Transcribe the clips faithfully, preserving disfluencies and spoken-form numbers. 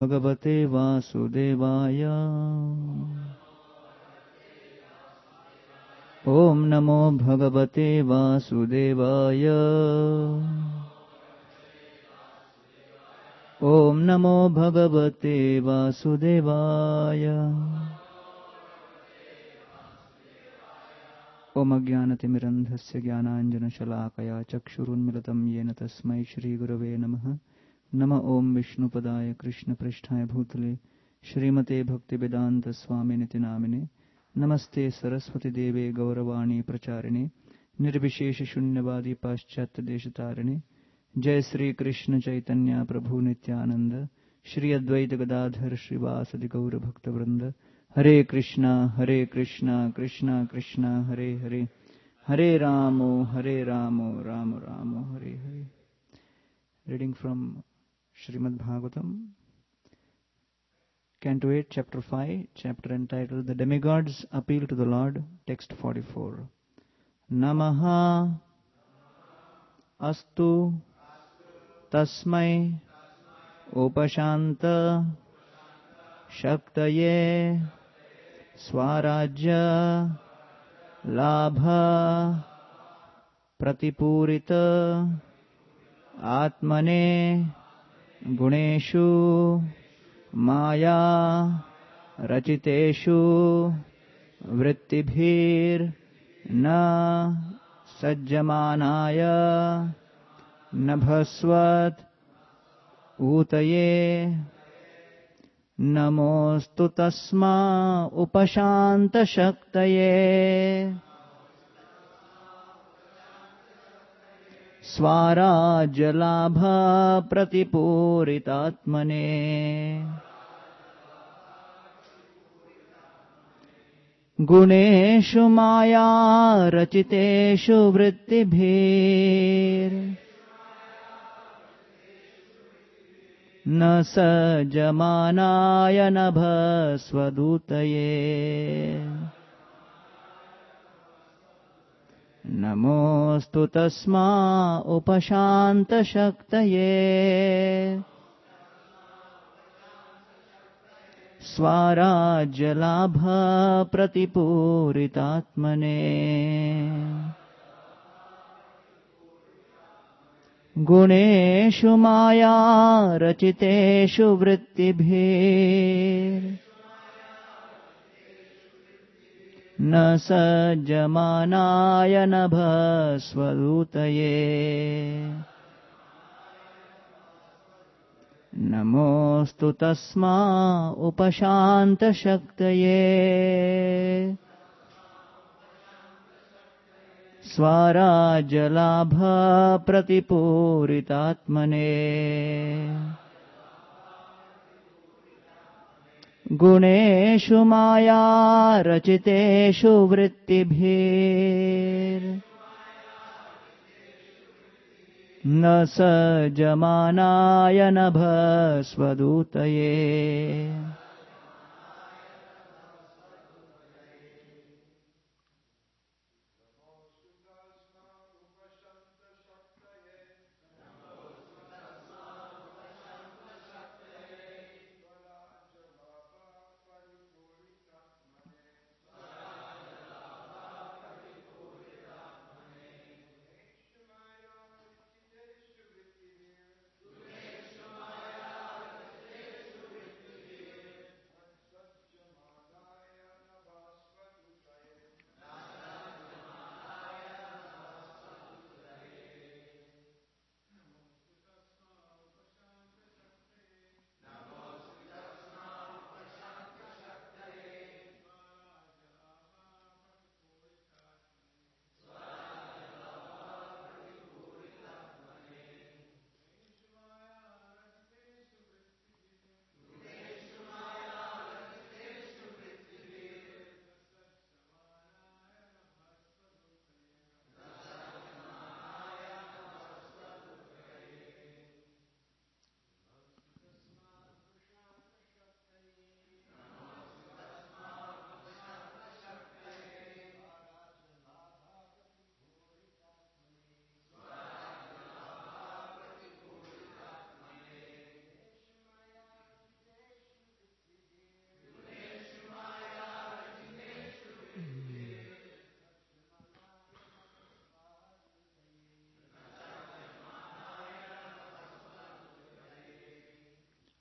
भगवते वासुदेवाय। ओम नमो भगवते वासुदेवाय। ओम नमो भगवते वासुदेवाय। ओम अज्ञानतिमिरन्धस्य ज्ञानाञ्जनशलाकया चक्षुरुन्मिलितं येन तस्मै श्रीगुरवे नमः। नमः ओम विष्णुपदाय कृष्णपृष्ठाय भूतले श्रीमते भक्तिवेदांत स्वामिनिति नामिने। नमस्ते सरस्वती देवे गौरवाणी प्रचारिणे निर्विशेष शून्यवादी पाश्चात्य देशतारिणे। जय श्री कृष्ण चैतन्य प्रभु नित्यानंद श्री अद्वैत गदाधर श्रीवासदि गौर भक्तवृंद। हरे कृष्णा हरे कृष्णा कृष्णा कृष्णा हरे हरे, हरे रामो हरे रामो राम रामो Hare Hare. Reading from Srimad Bhagavatam, Canto eight, Chapter five, chapter entitled The Demigods Appeal to the Lord, text forty-four. Namaha astu tasmai upashanta shaktaye swarajya labha pratipurita atmane गुणेषु माया रचितेषु वृत्तिभिर्न सज्जमानाय नभस्वत् ऊतये नमोस्तु तस्मा उपशान्तशक्तये स्वाराज्यलाभ प्रतिपूरितात्मने गुणेषु माया रचितेषु वृत्तिभिर्न सज्जमानाय नभस्वदूतये नमोस्तु तस्मा उपशान्तशक्तये स्वाराज्यलाभ प्रतिपूरितात्मने गुणेषु माया रचितेषु वृत्तिभिर् न सज्जमानाय नभस्वदूतये नमोस्तु तस्मा उपशान्तशक्तये स्वाराज्यलाभ प्रतिपूरितात्मने गुणेषु माया रचितेषु वृत्तिभिर्न सज्जमानाय नभस्वदूतये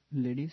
Ladies.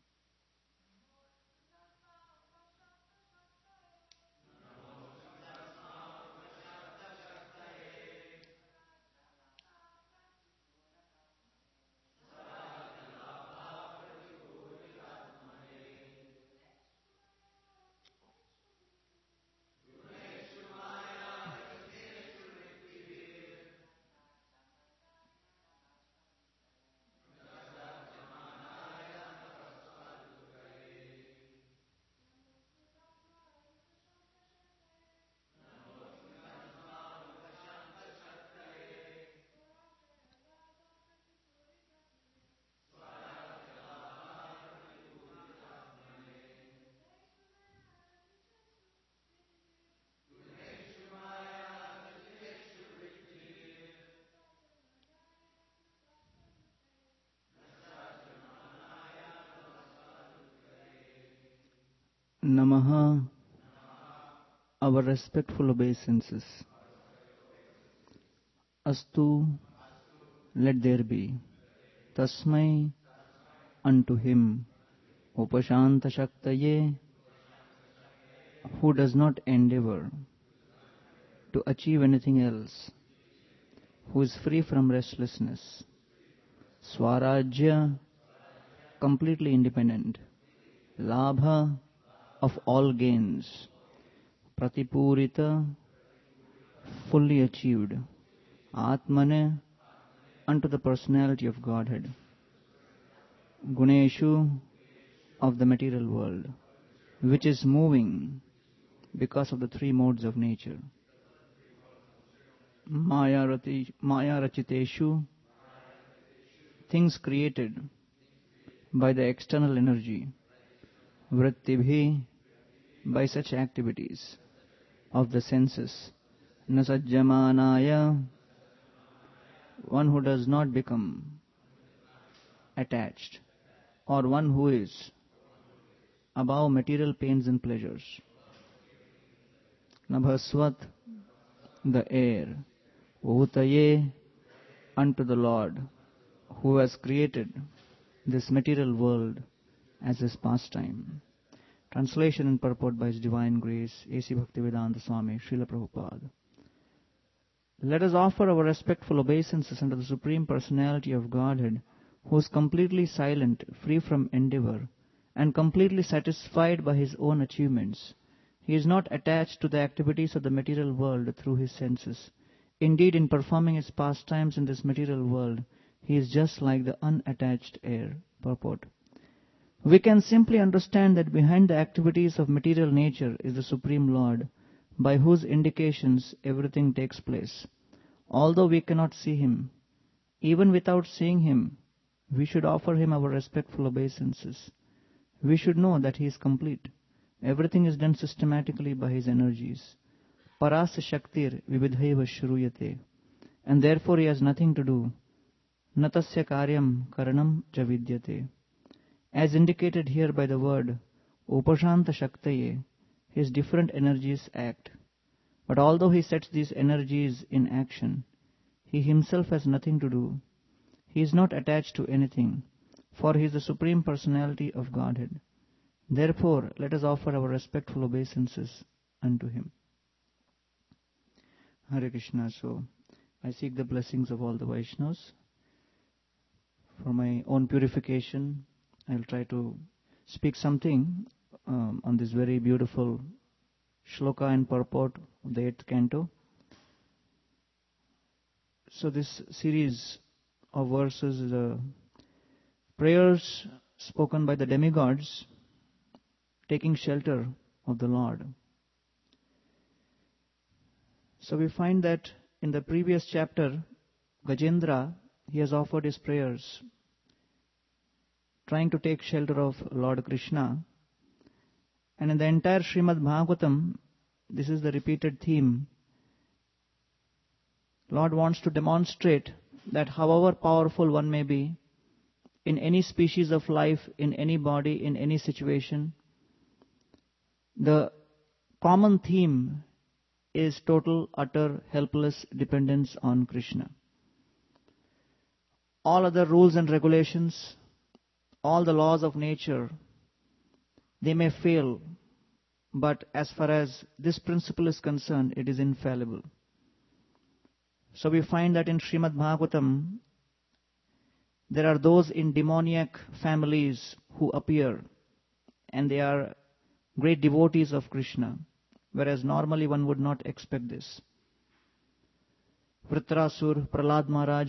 Namaha, our respectful obeisances. Astu, let there be. Tasmai, unto him. Upashanta Shaktaye, who does not endeavor to achieve anything else, who is free from restlessness. Swarajya, completely independent. Labha, of all gains. Pratipurita, fully achieved. Atmane, unto the personality of Godhead. Guneshu, of the material world, which is moving because of the three modes of nature. Maya rati, Maya rachiteshu, things created by the external energy. Vrittibhi, by such activities of the senses. Nasajjamanaya, one who does not become attached, or one who is above material pains and pleasures. Nabhaswat, the air. Bhutaye, unto the Lord, who has created this material world as his pastime. Translation and purport by His Divine Grace, A C Bhaktivedanta Swami, Srila Prabhupada. Let us offer our respectful obeisances unto the Supreme Personality of Godhead, who is completely silent, free from endeavor, and completely satisfied by his own achievements. He is not attached to the activities of the material world through his senses. Indeed, in performing his pastimes in this material world, he is just like the unattached air. Purport. We can simply understand that behind the activities of material nature is the Supreme Lord, by whose indications everything takes place. Although we cannot see him, even without seeing him, we should offer him our respectful obeisances. We should know that he is complete. Everything is done systematically by his energies. Parasya Shaktir vividhaiva shruyate. And therefore he has nothing to do. Natasya karyam karanam javidyate. As indicated here by the word Upashanta Shaktaye, his different energies act. But although he sets these energies in action, he himself has nothing to do. He is not attached to anything, for he is the Supreme Personality of Godhead. Therefore, let us offer our respectful obeisances unto him. Hare Krishna. So, I seek the blessings of all the Vaishnavas. For my own purification, I'll try to speak something um, on this very beautiful shloka and purport of the eighth canto. So this series of verses is a prayers spoken by the demigods taking shelter of the Lord. So we find that in the previous chapter, Gajendra, he has offered his prayers trying to take shelter of Lord Krishna. And in the entire Srimad Bhagavatam, this is the repeated theme. Lord wants to demonstrate that however powerful one may be, in any species of life, in any body, in any situation, the common theme is total, utter, helpless dependence on Krishna. All other rules and regulations, all the laws of nature, they may fail, but as far as this principle is concerned, it is infallible. So we find that in Srimad Bhagavatam, there are those in demoniac families who appear, and they are great devotees of Krishna, whereas normally one would not expect this. Vritrasur, Prahlad Maharaj,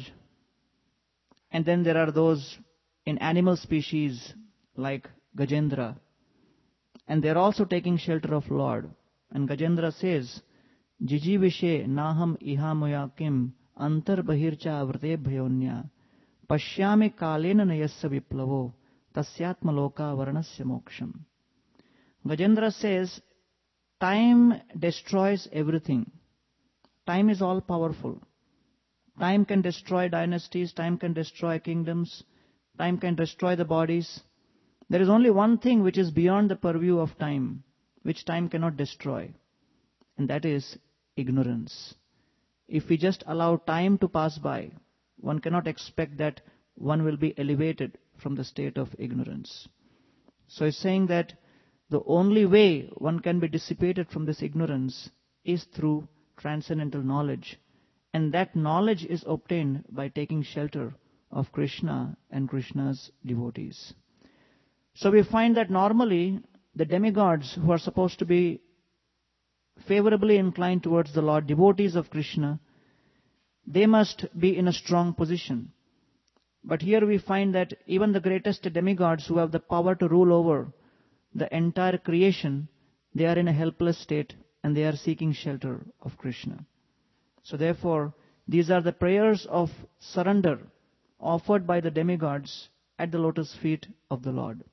and then there are those in animal species like Gajendra, and they are also taking shelter of Lord. And Gajendra says, Jijivishe naham ihamoya kim antar bahircha avrte bhayonya pashyami kalena nayasya viplavo tasyatma loka varnasya moksham. Gajendra says, time destroys everything. Time is all powerful. Time can destroy dynasties, time can destroy kingdoms, time can destroy the bodies. There is only one thing which is beyond the purview of time, which time cannot destroy, and that is ignorance. If we just allow time to pass by, one cannot expect that one will be elevated from the state of ignorance. So he's saying that the only way one can be dissipated from this ignorance is through transcendental knowledge. And that knowledge is obtained by taking shelter of Krishna and Krishna's devotees. So we find that normally the demigods who are supposed to be favorably inclined towards the Lord, devotees of Krishna, they must be in a strong position. But here we find that even the greatest demigods who have the power to rule over the entire creation, they are in a helpless state and they are seeking shelter of Krishna. So therefore, these are the prayers of surrender offered by the demigods at the lotus feet of the Lord.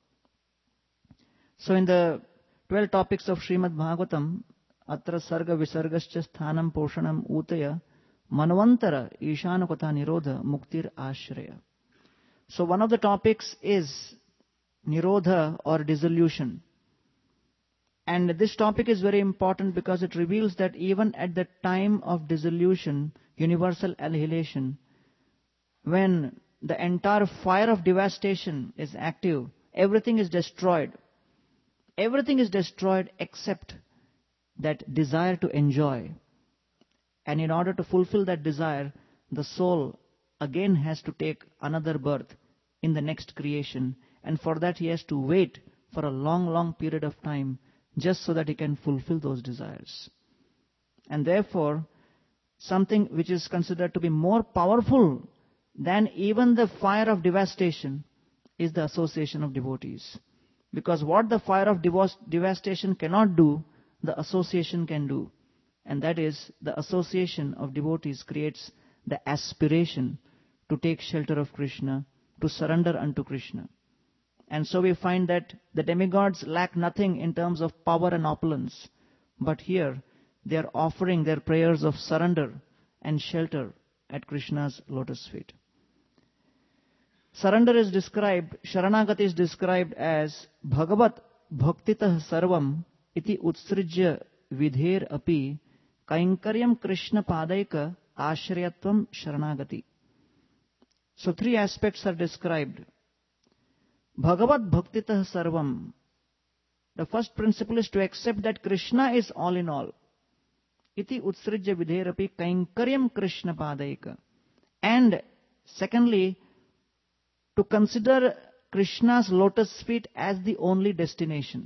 So in the twelve topics of Srimad Bhagavatam, Atra Sarga Visargascha Sthanam Poshanam Utaya Manvantara Ishanakota Nirodha Muktir Ashraya. So one of the topics is Nirodha or dissolution. And this topic is very important because it reveals that even at the time of dissolution, universal annihilation, when the entire fire of devastation is active, everything is destroyed. Everything is destroyed except that desire to enjoy. And in order to fulfill that desire, the soul again has to take another birth in the next creation. And for that he has to wait for a long, long period of time just so that he can fulfill those desires. And therefore, something which is considered to be more powerful than even the fire of devastation is the association of devotees. Because what the fire of devastation cannot do, the association can do. And that is, the association of devotees creates the aspiration to take shelter of Krishna, to surrender unto Krishna. And so we find that the demigods lack nothing in terms of power and opulence. But here, they are offering their prayers of surrender and shelter at Krishna's lotus feet. Surrender is described, Sharanagati is described as Bhagavat Bhaktitah Sarvam iti utsrijya vidher api kainkaryam Krishna padaika ashrayatvam Sharanagati. So three aspects are described. Bhagavat Bhaktitah Sarvam. The first principle is to accept that Krishna is all in all. Iti utsrijya vidherapi kainkaryam Krishna padaika. And secondly, to consider Krishna's lotus feet as the only destination.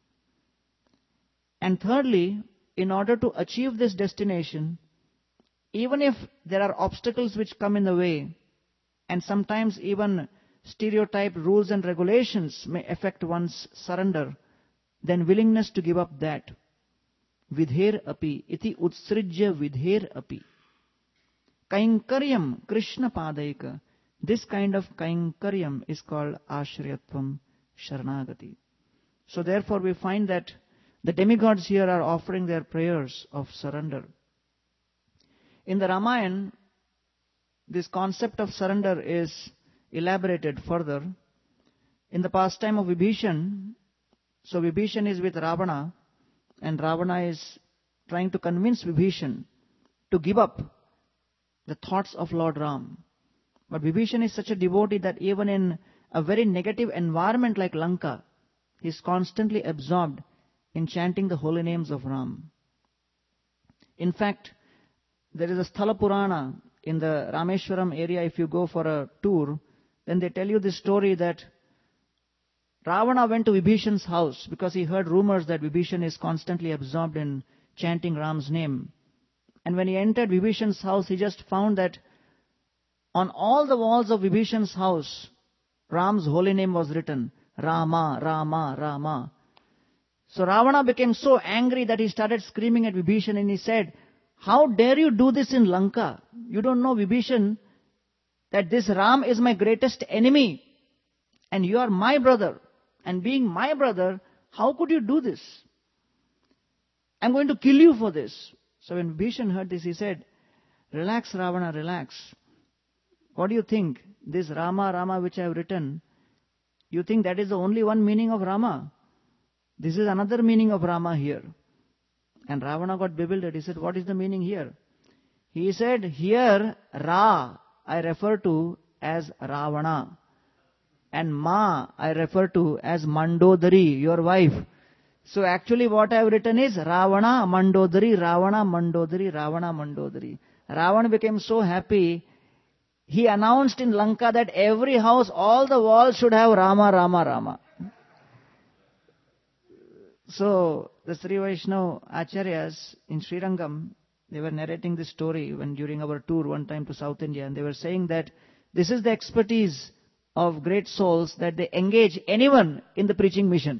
And thirdly, in order to achieve this destination, even if there are obstacles which come in the way, and sometimes even stereotyped rules and regulations may affect one's surrender, then willingness to give up that. Vidher api, iti utsrijya vidher api. Kainkaryam Krishna padaika. This kind of kainkaryam is called ashrayatvam sharanagati. So therefore we find that the demigods here are offering their prayers of surrender. In the Ramayana, this concept of surrender is elaborated further. In the pastime of Vibhishan, so Vibhishan is with Ravana, and Ravana is trying to convince Vibhishan to give up the thoughts of Lord Ram. But Vibhishan is such a devotee that even in a very negative environment like Lanka, he is constantly absorbed in chanting the holy names of Ram. In fact, there is a Sthala Purana in the Rameshwaram area. If you go for a tour, then they tell you this story that Ravana went to Vibhishan's house because he heard rumors that Vibhishan is constantly absorbed in chanting Ram's name. And when he entered Vibhishan's house, he just found that on all the walls of Vibhishan's house, Ram's holy name was written, Rama, Rama, Rama. So Ravana became so angry that he started screaming at Vibhishan, and he said, how dare you do this in Lanka? You don't know, Vibhishan, that this Ram is my greatest enemy and you are my brother. And being my brother, how could you do this? I'm going to kill you for this. So when Vibhishan heard this, he said, relax, Ravana, relax. What do you think? This Rama, Rama which I have written, you think that is the only one meaning of Rama? This is another meaning of Rama here. And Ravana got bewildered. He said, what is the meaning here? He said, here, Ra, I refer to as Ravana. And Ma, I refer to as Mandodari, your wife. So actually what I have written is Ravana, Mandodari, Ravana, Mandodari, Ravana, Mandodari. Ravana became so happy, he announced in Lanka that every house, all the walls should have Rama, Rama, Rama. So the Sri Vaishnava Acharyas in Srirangam, they were narrating this story when during our tour one time to South India, and they were saying that this is the expertise of great souls, that they engage anyone in the preaching mission.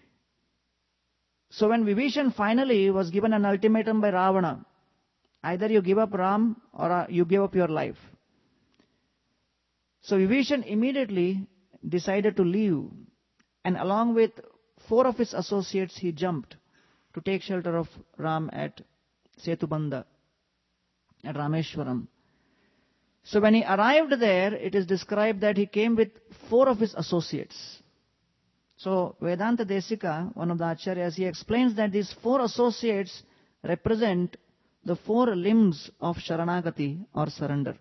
So when Vibhishan finally was given an ultimatum by Ravana, either you give up Ram or you give up your life. So Vibhishan immediately decided to leave, and along with four of his associates he jumped to take shelter of Ram at Setubandha, at Rameshwaram. So when he arrived there, it is described that he came with four of his associates. So Vedanta Desika, one of the Acharyas, he explains that these four associates represent the four limbs of Sharanagati or surrender.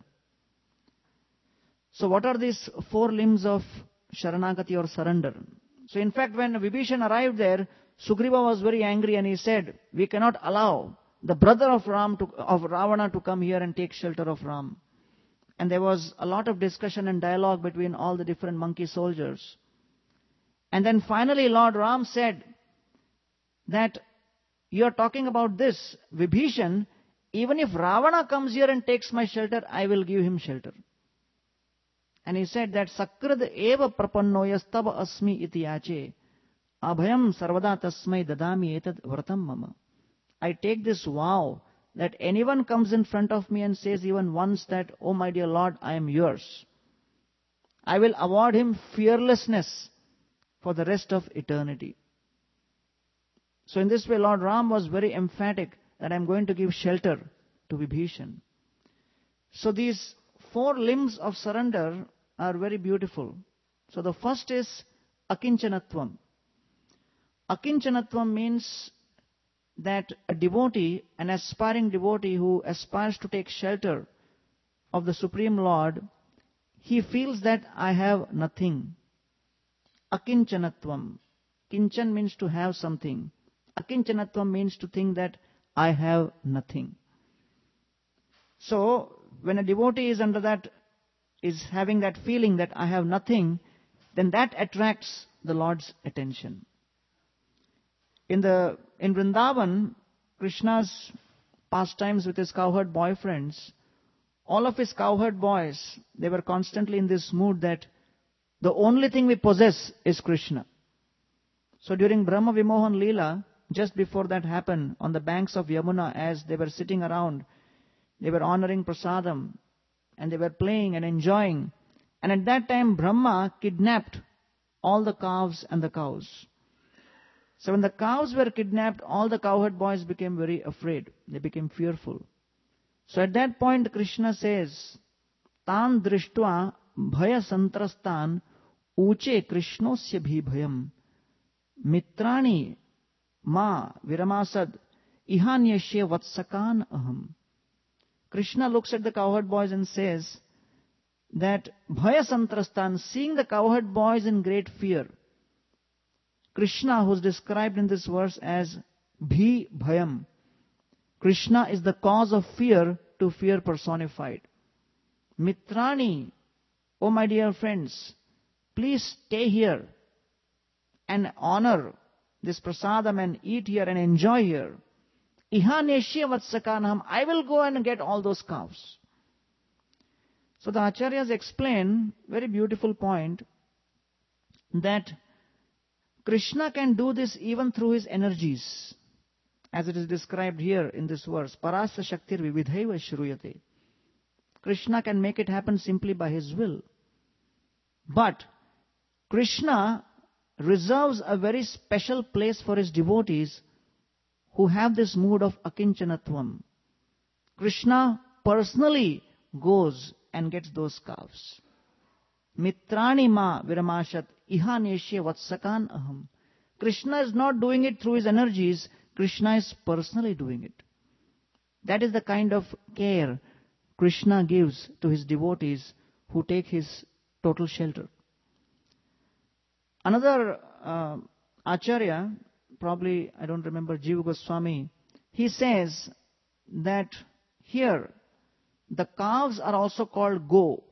So what are these four limbs of Sharanagati or surrender? So in fact, when Vibhishan arrived there, Sugriva was very angry and he said, we cannot allow the brother of Ram to, of Ravana to come here and take shelter of Ram. And there was a lot of discussion and dialogue between all the different monkey soldiers. And then finally Lord Ram said that you are talking about this, Vibhishan, even if Ravana comes here and takes my shelter, I will give him shelter. And he said that Sakrad eva prapannoyastava asmi iti yache abhayam sarvada tasmai dadami etad vratam mama. I take this vow that anyone comes in front of me and says even once that, oh my dear Lord, I am yours, I will award him fearlessness for the rest of eternity. So in this way, Lord Ram was very emphatic that I am going to give shelter to Vibhishan. So these four limbs of surrender are very beautiful. So the first is Akinchanatvam. Akinchanatvam means that a devotee, an aspiring devotee who aspires to take shelter of the Supreme Lord, he feels that I have nothing. Akinchanatvam. Kinchan means to have something. Akinchanatvam means to think that I have nothing. So, when a devotee is under that, is having that feeling that I have nothing, then that attracts the Lord's attention. In the in Vrindavan, Krishna's pastimes with his cowherd boyfriends, all of his cowherd boys, they were constantly in this mood that the only thing we possess is Krishna. So during Brahma Vimohan Leela, just before that happened, on the banks of Yamuna, as they were sitting around, they were honoring prasadam, and they were playing and enjoying. And at that time, Brahma kidnapped all the calves and the cows. So when the cows were kidnapped, all the cowherd boys became very afraid. They became fearful. So at that point, Krishna says, Tan drishtva bhaya santrastan uche krishnosya bhi bhayam mitrani ma viramasad ihanyasya vatsakan aham. Krishna looks at the cowherd boys and says that Bhaya Santrastan, seeing the cowherd boys in great fear, Krishna, who is described in this verse as Bhi Bhayam, Krishna is the cause of fear to fear personified. Mitrani, oh my dear friends, please stay here and honor this prasadam and eat here and enjoy here. Iha neshya vatsakanam, I will go and get all those cows. So the Acharyas explain, very beautiful point, that Krishna can do this even through his energies, as it is described here in this verse. Parasya shaktir vividhaiva shruyate. Krishna can make it happen simply by his will. But Krishna reserves a very special place for his devotees who have this mood of akinchanatvam. Krishna personally goes and gets those calves. Mitrani ma viramashat iha neshya vatsakan aham. Krishna is not doing it through his energies, Krishna is personally doing it. That is the kind of care Krishna gives to his devotees who take his total shelter. Another uh, Acharya, probably I don't remember, Jiva Goswami, he says that here the calves are also called go.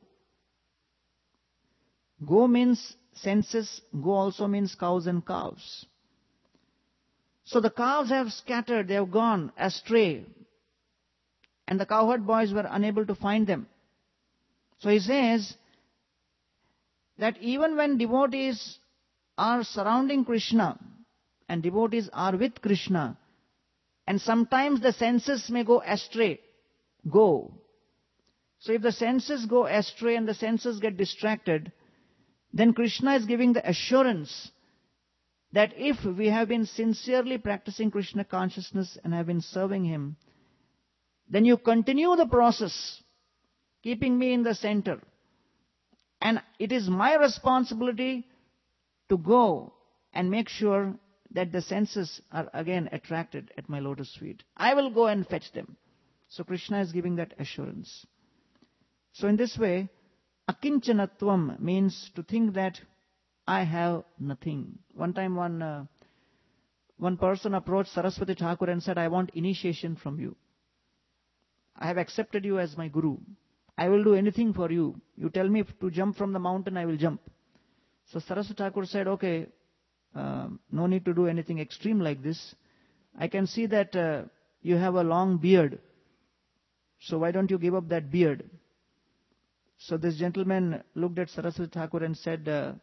Go means senses, go also means cows and calves. So the calves have scattered, they have gone astray, and the cowherd boys were unable to find them. So he says that even when devotees are surrounding Krishna and devotees are with Krishna, and sometimes the senses may go astray, go. So if the senses go astray and the senses get distracted, then Krishna is giving the assurance that if we have been sincerely practicing Krishna consciousness and have been serving him, then you continue the process, keeping me in the center. And it is my responsibility to go and make sure that the senses are again attracted at my lotus feet. I will go and fetch them. So Krishna is giving that assurance. So in this way, akinchanatvam means to think that I have nothing. One time one, uh, one person approached Saraswati Thakur and said, I want initiation from you. I have accepted you as my guru. I will do anything for you. You tell me to jump from the mountain, I will jump. So Saraswati Thakur said, okay, uh, no need to do anything extreme like this. I can see that uh, you have a long beard. So why don't you give up that beard? So this gentleman looked at Saraswati Thakur and said, uh,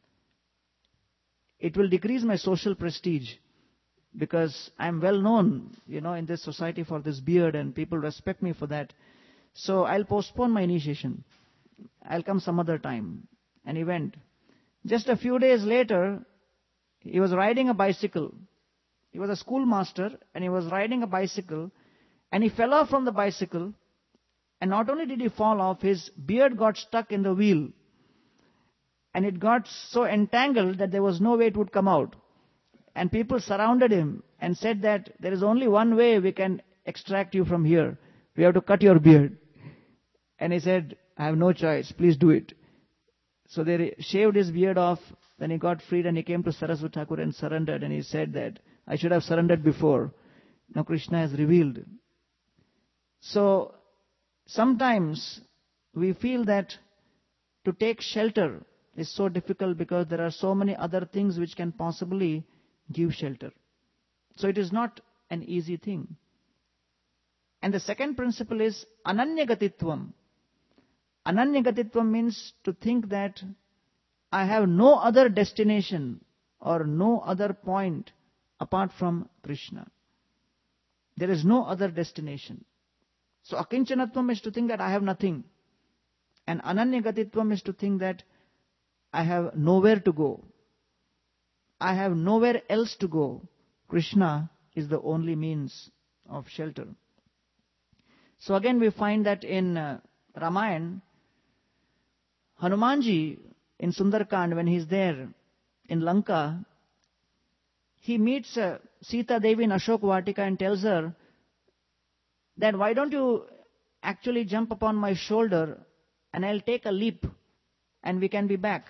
it will decrease my social prestige because I am well known, you know, in this society for this beard and people respect me for that. So I'll postpone my initiation. I'll come some other time. And he went. Just a few days later, he was riding a bicycle. He was a schoolmaster and he was riding a bicycle and he fell off from the bicycle. And not only did he fall off, his beard got stuck in the wheel. And it got so entangled that there was no way it would come out. And people surrounded him and said that there is only one way we can extract you from here. We have to cut your beard. And he said, I have no choice, please do it. So they shaved his beard off, then he got freed and he came to Saraswati Thakur and surrendered. And he said that, I should have surrendered before. Now Krishna has revealed. So sometimes we feel that to take shelter is so difficult because there are so many other things which can possibly give shelter. So it is not an easy thing. And the second principle is ananyagatitvam. Ananyagatitvam means to think that I have no other destination or no other point apart from Krishna. There is no other destination. So akinchanatvam is to think that I have nothing. And ananyagatitvam is to think that I have nowhere to go. I have nowhere else to go. Krishna is the only means of shelter. So again we find that in uh, Ramayana, Hanumanji in Sundarkand, when he is there in Lanka, he meets uh, Sita Devi in Ashok Vatika and tells her that why don't you actually jump upon my shoulder and I'll take a leap and we can be back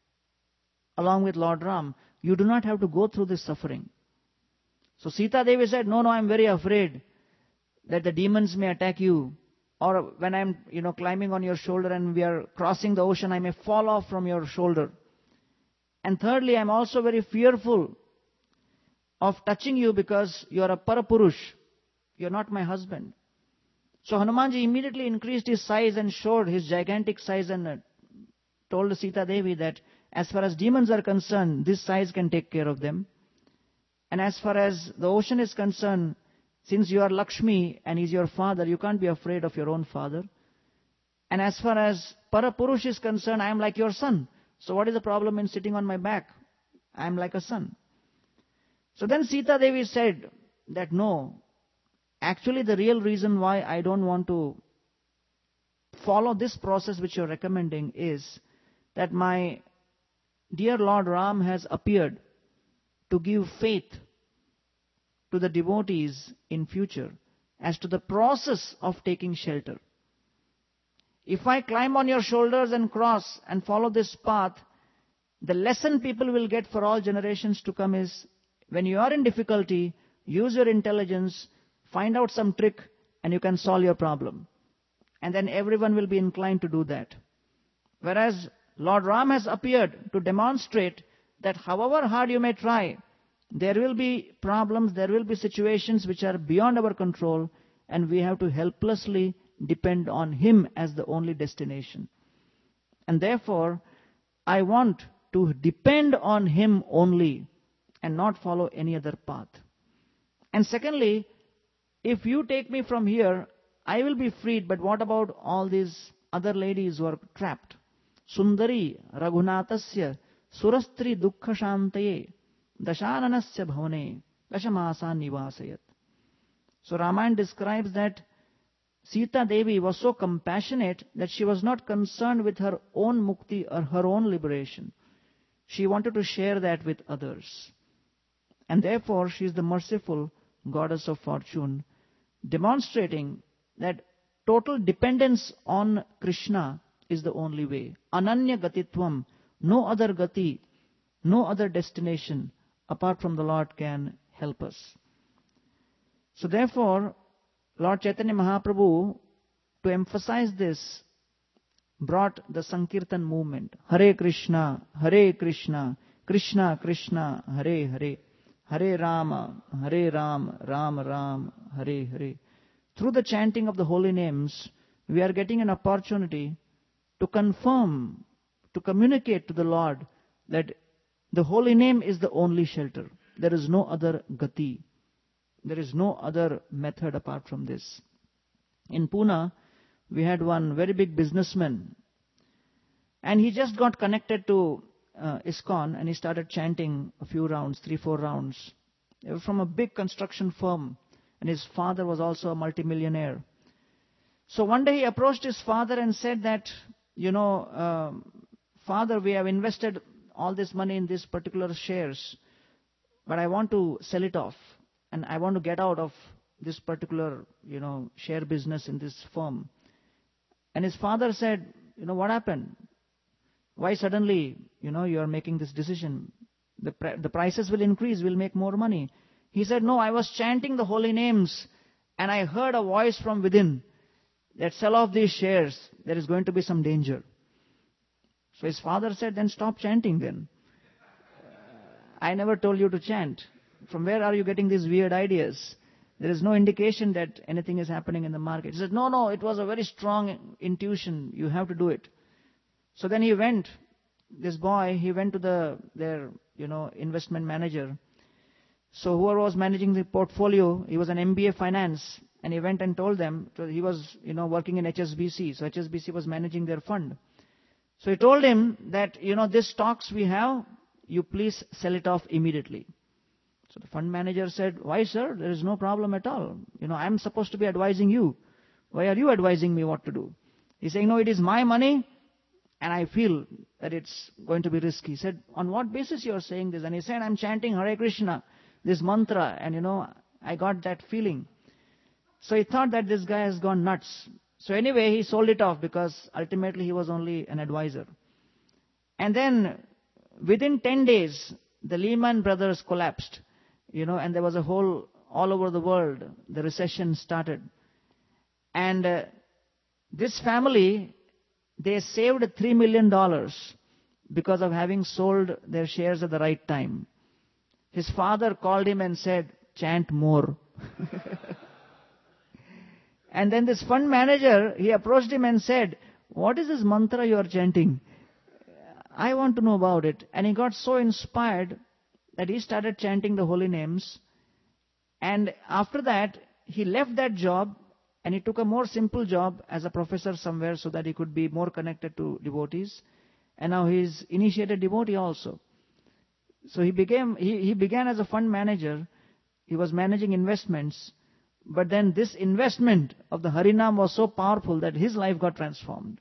along with Lord Ram. You do not have to go through this suffering. So Sita Devi said, no, no, I'm very afraid that the demons may attack you. Or when I'm, you know, climbing on your shoulder and we are crossing the ocean, I may fall off from your shoulder. And thirdly, I'm also very fearful of touching you because you are a Parapurush. You're not my husband. So Hanumanji immediately increased his size and showed his gigantic size and uh, told Sita Devi that as far as demons are concerned, this size can take care of them. And as far as the ocean is concerned, since you are Lakshmi and he's your father, you can't be afraid of your own father. And as far as Parapurush is concerned, I am like your son. So what is the problem in sitting on my back? I am like a son. So then Sita Devi said that no, actually the real reason why I don't want to follow this process which you're recommending is that my dear Lord Ram has appeared to give faith to the devotees in future as to the process of taking shelter. If I climb on your shoulders and cross and follow this path, the lesson people will get for all generations to come is, when you are in difficulty, use your intelligence, find out some trick, and you can solve your problem. And then everyone will be inclined to do that. Whereas Lord Ram has appeared to demonstrate that however hard you may try, there will be problems, there will be situations which are beyond our control, and we have to helplessly depend on Him as the only destination. And therefore, I want to depend on Him only and not follow any other path. And secondly, if you take me from here, I will be freed, but what about all these other ladies who are trapped? Sundari Raghunathasya Surastri Dukkha Shantaye Dashananasya Bhavane Dashamasa Nivasayat. So Ramayana describes that Sita Devi was so compassionate that she was not concerned with her own mukti or her own liberation. She wanted to share that with others. And therefore she is the merciful goddess of fortune, demonstrating that total dependence on Krishna is the only way. Ananya Gatitvam, no other gati, no other destination apart from the Lord can help us. So therefore, Lord Chaitanya Mahaprabhu, to emphasize this, brought the Sankirtan movement. Hare Krishna, Hare Krishna, Krishna Krishna, Hare Hare, Hare Rama, Hare Ram, Ram Ram, Hare Hare. Through the chanting of the holy names, we are getting an opportunity to confirm, to communicate to the Lord that the holy name is the only shelter. There is no other gati. There is no other method apart from this. In Pune, we had one very big businessman, and he just got connected to uh, ISKCON, and he started chanting a few rounds, three, four rounds. They were from a big construction firm, and his father was also a multimillionaire. So one day he approached his father and said that, you know, uh, Father, we have invested all this money in these particular shares, but I want to sell it off. And I want to get out of this particular, you know, share business in this firm. And his father said, you know, what happened? Why suddenly, you know, you are making this decision? The, pr- the prices will increase, we'll make more money. He said, no, I was chanting the holy names and I heard a voice from within that sell off these shares, there is going to be some danger. So his father said, then stop chanting then. I never told you to chant. From where are you getting these weird ideas? There is no indication that anything is happening in the market. He said, no, no, it was a very strong intuition. You have to do it. So then he went, this boy, he went to the their, you know, investment manager. So whoever was managing the portfolio, he was an M B A finance, and he went and told them, so he was, you know, working in H S B C. So H S B C was managing their fund. So he told him that, you know, this stocks we have, you please sell it off immediately. So the fund manager said, why, sir? There is no problem at all. You know, I'm supposed to be advising you. Why are you advising me what to do? He's saying, no, it is my money, and I feel that it's going to be risky. He said, on what basis you are saying this? And he said, I'm chanting Hare Krishna, this mantra, and, you know, I got that feeling. So he thought that this guy has gone nuts. So anyway, he sold it off because ultimately he was only an advisor. And then within ten days, the Lehman Brothers collapsed, you know, and there was a whole, all over the world, the recession started. And uh, this family, they saved three million dollars because of having sold their shares at the right time. His father called him and said, chant more. And then this fund manager, he approached him and said, what is this mantra you are chanting? I want to know about it. And he got so inspired that he started chanting the holy names. And after that, he left that job and he took a more simple job as a professor somewhere so that he could be more connected to devotees. And now he's initiated devotee also. So he became, he, he began as a fund manager. He was managing investments. But then this investment of the Harinam was so powerful that his life got transformed.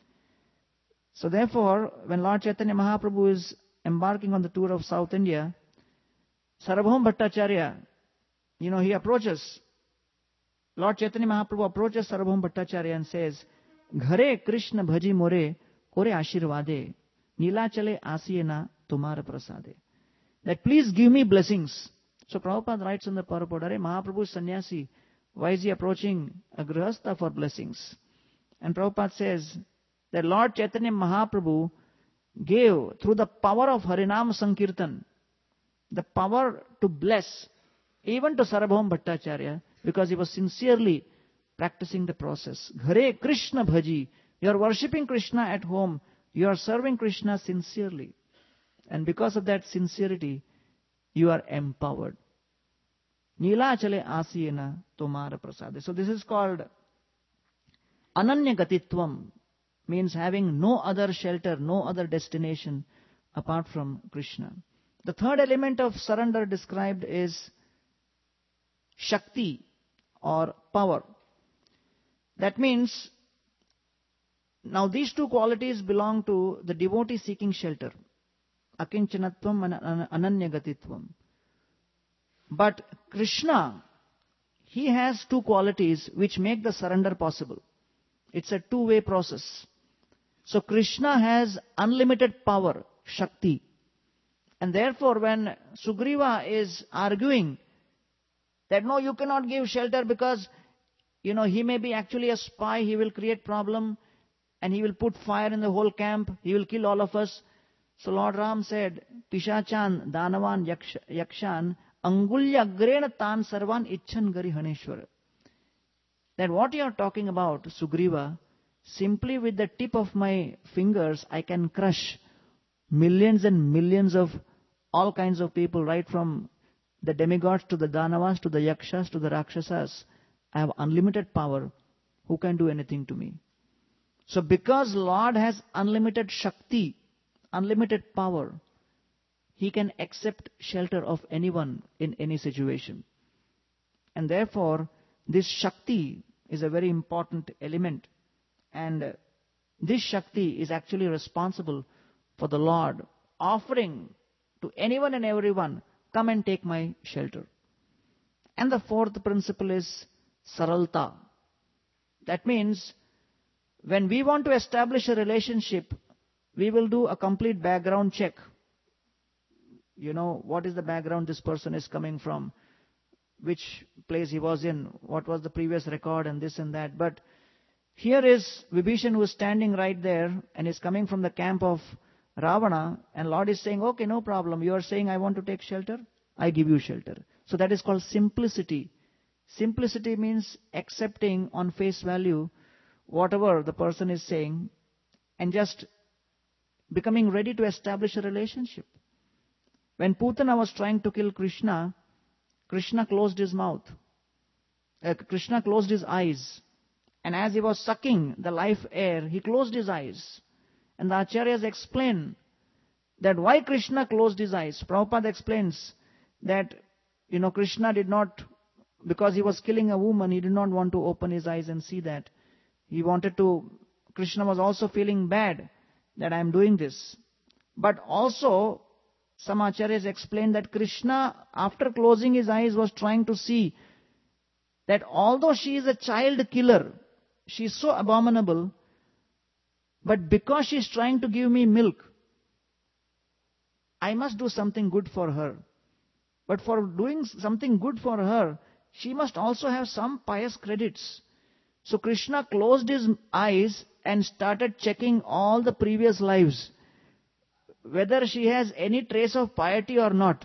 So therefore, when Lord Chaitanya Mahaprabhu is embarking on the tour of South India, Sarvabhauma Bhattacharya, you know, he approaches, Lord Chaitanya Mahaprabhu approaches Sarvabhauma Bhattacharya and says, Ghare Krishna bhaji more, kore ashirvade, nilachale asiyena tumara prasade. That please give me blessings. So Prabhupada writes in the purport, Are Mahaprabhu is sannyasi, why is he approaching a grihastha for blessings? And Prabhupada says that Lord Chaitanya Mahaprabhu gave, through the power of Harinam Sankirtan, the power to bless even to Sarvabhauma Bhattacharya, because he was sincerely practicing the process. Ghare Krishna bhaji. You are worshipping Krishna at home. You are serving Krishna sincerely. And because of that sincerity, you are empowered. Nilachale asiyena tomara prasade. So this is called Ananya Gatitvam, means having no other shelter, no other destination apart from Krishna. The third element of surrender described is Shakti or power. That means, now these two qualities belong to the devotee seeking shelter. Akinchanatvam and Ananyagatitvam. But Krishna, he has two qualities which make the surrender possible. It's a two-way process. So Krishna has unlimited power, Shakti. And therefore when Sugriva is arguing that no, you cannot give shelter because, you know, he may be actually a spy, he will create problem and he will put fire in the whole camp, he will kill all of us. So Lord Ram said, Pishachan, Danavan, Yaksha, Yakshan, Angulya Agrena Tan Sarvan Icchan Gari Haneshwara. That what you are talking about, Sugriva, simply with the tip of my fingers, I can crush millions and millions of all kinds of people, right from the demigods to the Danavas, to the Yakshas, to the Rakshasas. I have unlimited power. Who can do anything to me? So because Lord has unlimited Shakti, unlimited power, He can accept shelter of anyone in any situation. And therefore, this Shakti is a very important element. And this Shakti is actually responsible for the Lord offering to anyone and everyone, come and take my shelter. And the fourth principle is Saralta. That means, when we want to establish a relationship, we will do a complete background check. You know, what is the background this person is coming from, which place he was in, what was the previous record and this and that. But here is Vibhishan who is standing right there and is coming from the camp of Ravana, and Lord is saying, okay, no problem. You are saying I want to take shelter, I give you shelter. So that is called simplicity. Simplicity means accepting on face value whatever the person is saying and just becoming ready to establish a relationship. When Putana was trying to kill Krishna, Krishna closed his mouth. Uh, Krishna closed his eyes. And as he was sucking the life air, he closed his eyes. And the Acharyas explain that why Krishna closed his eyes. Prabhupada explains that, you know, Krishna did not, because he was killing a woman, he did not want to open his eyes and see that. He wanted to, Krishna was also feeling bad that I am doing this. But also, some Acharyas explain that Krishna, after closing his eyes, was trying to see that although she is a child killer, she's so abominable, but because she's trying to give me milk, I must do something good for her. But for doing something good for her, she must also have some pious credits. So Krishna closed his eyes and started checking all the previous lives, whether she has any trace of piety or not.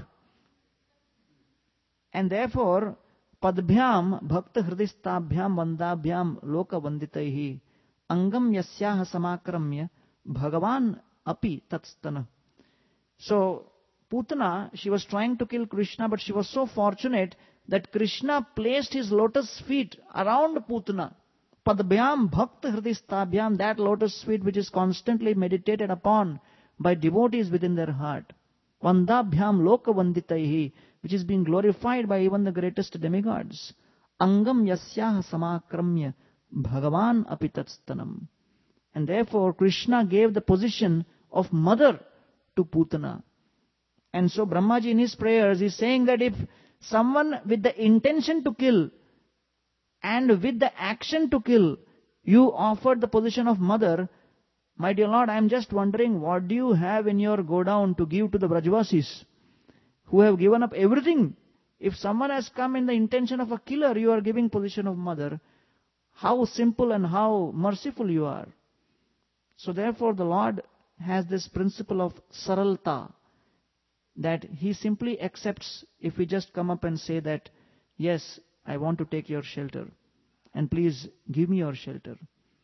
And therefore, Padbhyam Bhakta Hridistabhyam Vandabhyam Loka Vanditaihi Angam Yasyaha Samakramya Bhagavan Api Tatstana. So, Putana, she was trying to kill Krishna, but she was so fortunate that Krishna placed his lotus feet around Putana. Padbhyam Bhakta Hridistabhyam, that lotus feet which is constantly meditated upon by devotees within their heart. Vandabhyam Loka Vanditaihi, which is being glorified by even the greatest demigods. Angam Yasyaha Samakramya Bhagavan Apitatstanam. And therefore Krishna gave the position of mother to Putana. And so Brahmaji in his prayers is saying that if someone with the intention to kill and with the action to kill, you offered the position of mother, my dear Lord, I am just wondering, what do you have in your go-down to give to the Brajavasis who have given up everything? If someone has come in the intention of a killer, you are giving position of mother. How simple and how merciful you are. So therefore the Lord has this principle of saralta, that he simply accepts if we just come up and say that, yes, I want to take your shelter, and please give me your shelter.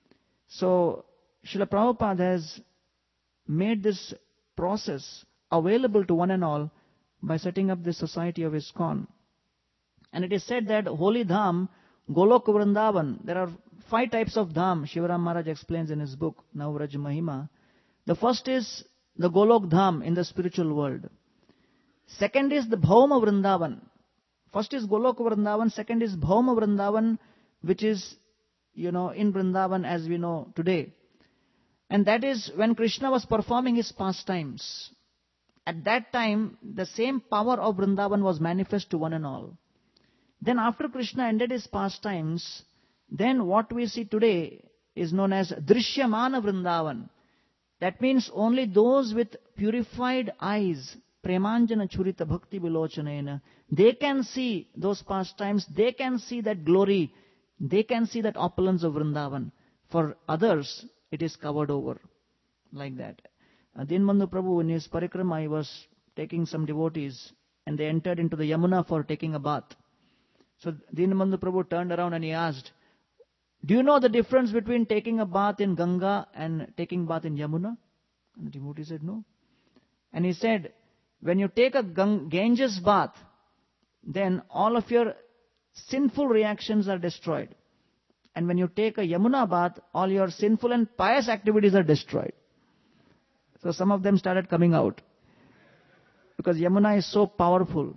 So Srila Prabhupada has made this process available to one and all by setting up this society of ISKCON. And it is said that Holy Dham, Golok Vrindavan, there are five types of Dham, Shivaram Maharaj explains in his book, Navraj Mahima. The first is the Golok Dham in the spiritual world. Second is the Bhauma Vrindavan. First is Golok Vrindavan, second is Bhauma Vrindavan, which is, you know, in Vrindavan as we know today. And that is when Krishna was performing his pastimes. At that time, the same power of Vrindavan was manifest to one and all. Then after Krishna ended his pastimes, then what we see today is known as Drishyamana Vrindavan. That means only those with purified eyes, Premanjana Churita Bhakti Vilochanena, they can see those pastimes, they can see that glory, they can see that opulence of Vrindavan. For others, it is covered over like that. Uh, Dinbandhu Prabhu in his parikrama, he was taking some devotees and they entered into the Yamuna for taking a bath. So Dinbandhu Prabhu turned around and he asked, do you know the difference between taking a bath in Ganga and taking bath in Yamuna? And the devotee said, no. And he said, when you take a Gang- Ganges bath, then all of your sinful reactions are destroyed. And when you take a Yamuna bath, all your sinful and pious activities are destroyed. So some of them started coming out. Because Yamuna is so powerful.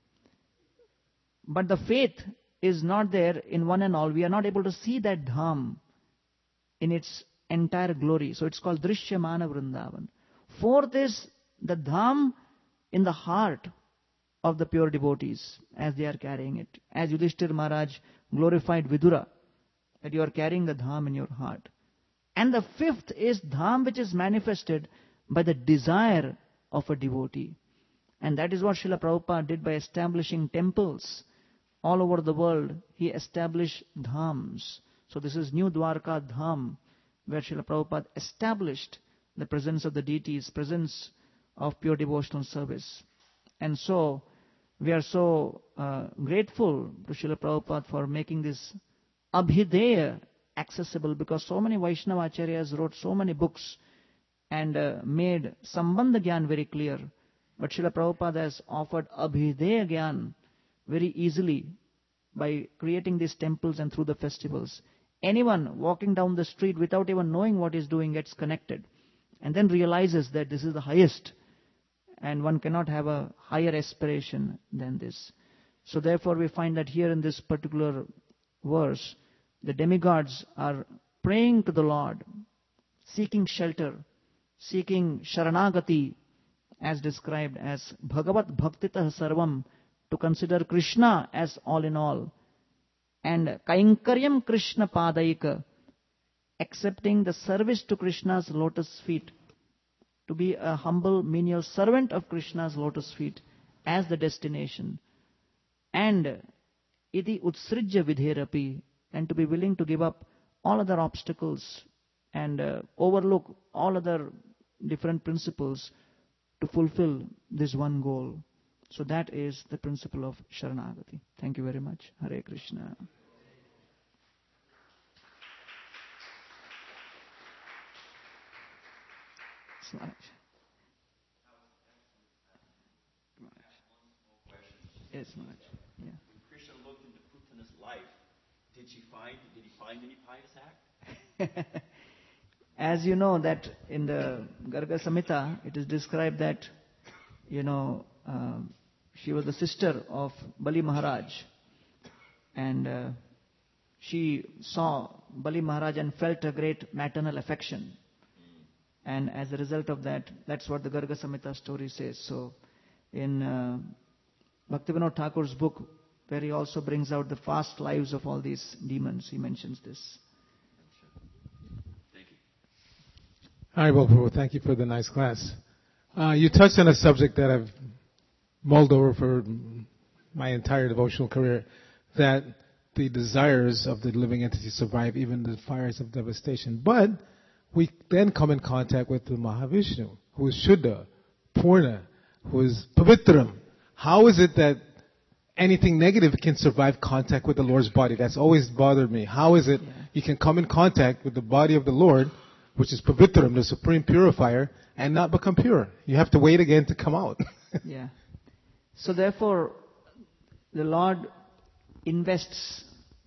But the faith is not there in one and all. We are not able to see that Dham in its entire glory. So it's called Drishyamana Vrindavan. Fourth is the Dham in the heart of the pure devotees as they are carrying it. As Yudhishthir Maharaj glorified Vidura, that you are carrying the Dham in your heart. And the fifth is Dham which is manifested by the desire of a devotee. And that is what Srila Prabhupada did by establishing temples all over the world. He established dhams. So this is New Dwarka Dham, where Srila Prabhupada established the presence of the deities, presence of pure devotional service. And so we are so uh, grateful to Srila Prabhupada for making this Abhideya accessible, because so many Vaishnava Acharyas wrote so many books and uh, made Sambandha Gyan very clear. But Srila Prabhupada has offered Abhideya Gyan very easily by creating these temples and through the festivals. Anyone walking down the street without even knowing what he's doing gets connected and then realizes that this is the highest and one cannot have a higher aspiration than this. So therefore we find that here in this particular verse, the demigods are praying to the Lord, seeking shelter, seeking Sharanagati, as described as Bhagavat Bhaktitah Sarvam, to consider Krishna as all in all. And Kainkaryam Krishna Padaika, accepting the service to Krishna's lotus feet, to be a humble, menial servant of Krishna's lotus feet as the destination. And iti utsrijya vidherapi, and to be willing to give up all other obstacles and uh, overlook all other different principles to fulfill this one goal. So that is the principle of Sharanagati. Thank you very much. Hare Krishna. Slide. Yes, Maharaj. Yeah. When Krishna looked into Putana's life, did she find? Did he find any pious act? As you know that in the Garga Samhita, it is described that, you know, uh, she was the sister of Bali Maharaj, and uh, she saw Bali Maharaj and felt a great maternal affection. And as a result of that, that's what the Garga Samhita story says. So, in uh, Bhaktivinoda Thakur's book, where he also brings out the past lives of all these demons, he mentions this. Thank you. Hi, Prabhu. Thank you for the nice class. Uh, you touched on a subject that I've mulled over for my entire devotional career, that the desires of the living entity survive even the fires of devastation. But we then come in contact with the Mahavishnu, who is Shuddha, Purna, who is Pavitram. How is it that anything negative can survive contact with the Lord's body? That's always bothered me. How is it yeah. you can come in contact with the body of the Lord, which is Pavitram, the supreme purifier, and not become pure? You have to wait again to come out. Yeah. So therefore, the Lord invests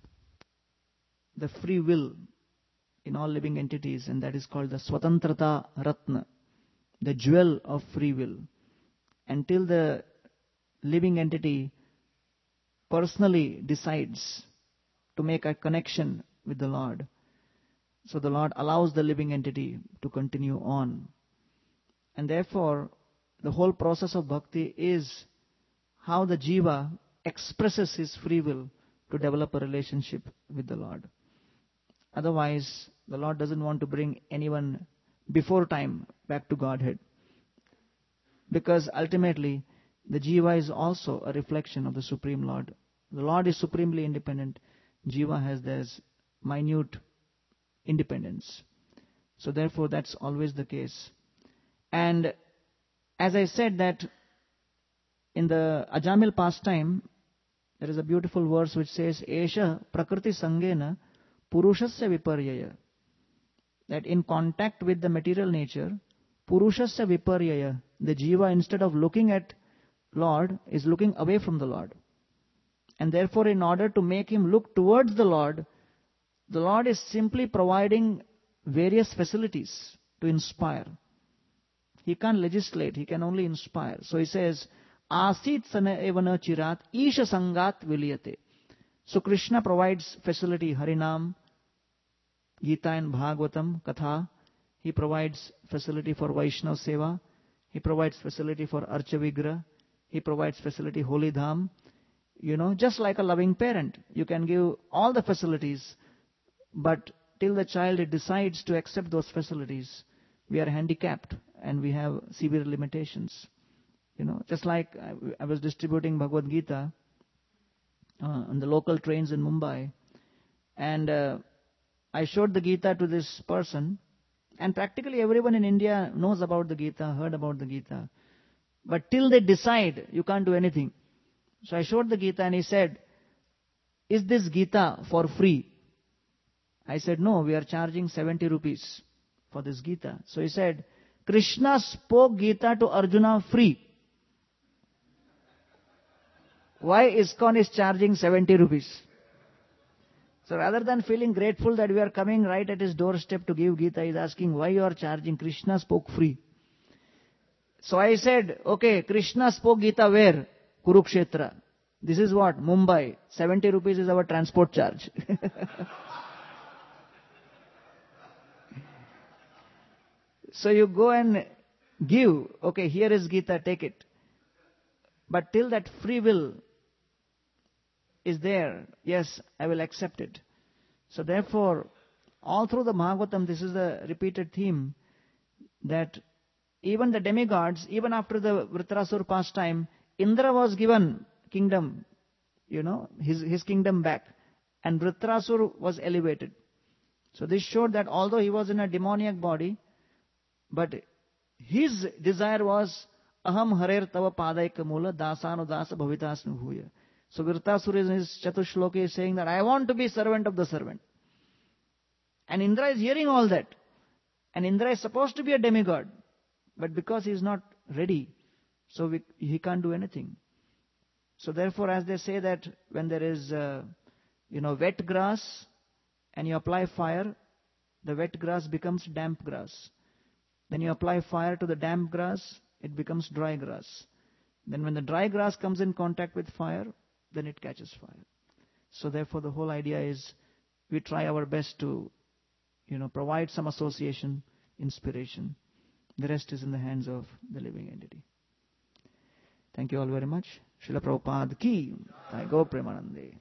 the free will in all living entities, and that is called the Swatantrata Ratna, the jewel of free will. Until the living entity personally decides to make a connection with the Lord, so the Lord allows the living entity to continue on. And therefore, the whole process of bhakti is how the jiva expresses his free will to develop a relationship with the Lord. Otherwise, the Lord doesn't want to bring anyone before time back to Godhead. Because ultimately, the jiva is also a reflection of the Supreme Lord. The Lord is supremely independent. Jiva has this minute independence. So therefore, that's always the case. And as I said that in the Ajamil pastime, there is a beautiful verse which says, Esha prakriti sangena purushasya viparyaya. That in contact with the material nature, purushasya viparyaya, the jiva, instead of looking at Lord, is looking away from the Lord. And therefore, in order to make him look towards the Lord, the Lord is simply providing various facilities to inspire. He can't legislate, he can only inspire. So he says, Asit sana evana chirat isha sangat viliyate. So Krishna provides facility, Harinam, Gita and Bhagavatam, Katha. He provides facility for Vaishnav Seva. He provides facility for Archa Vigra. He provides facility, Holy Dham. You know, just like a loving parent. You can give all the facilities, but till the child decides to accept those facilities, we are handicapped and we have severe limitations. You know, just like I, I was distributing Bhagavad Gita uh, on the local trains in Mumbai, and uh, I showed the Gita to this person, and practically everyone in India knows about the Gita, heard about the Gita. But till they decide, you can't do anything. So I showed the Gita and he said, is this Gita for free? I said, no, we are charging seventy rupees for this Gita. So he said, Krishna spoke Gita to Arjuna free. Why ISKCON is charging seventy rupees? So rather than feeling grateful that we are coming right at his doorstep to give Gita, he is asking why you are charging. Krishna spoke free. So I said, okay, Krishna spoke Gita where? Kurukshetra. This is what? Mumbai. seventy rupees is our transport charge. So you go and give. Okay, here is Gita, take it. But till that free will is there, yes, I will accept it. So therefore, All through the Bhagavatam, this is the repeated theme that even the demigods, even after the Vritrasur pastime, Indra was given kingdom, you know, his, his kingdom back. And Vritrasur was elevated. So this showed that although he was in a demoniac body, but his desire was aham harer tava padaika mula dasanu dasa bhavitasnu bhuya. So Vritrasur in his Chatushloki is saying that I want to be servant of the servant. And Indra is hearing all that. And Indra is supposed to be a demigod. But because he is not ready, so we, he can't do anything. So therefore, as they say that when there is, uh, you know, wet grass and you apply fire, the wet grass becomes damp grass. Then you apply fire to the damp grass, it becomes dry grass. Then when the dry grass comes in contact with fire, then it catches fire. So therefore, the whole idea is we try our best to, you know, provide some association, inspiration. The rest is in the hands of the living entity. Thank you all very much. Srila Prabhupada ki, Jai Gaur Premanande.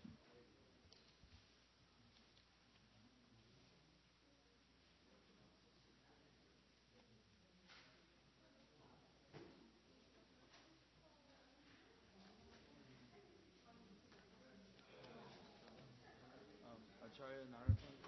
Acharya Narottam.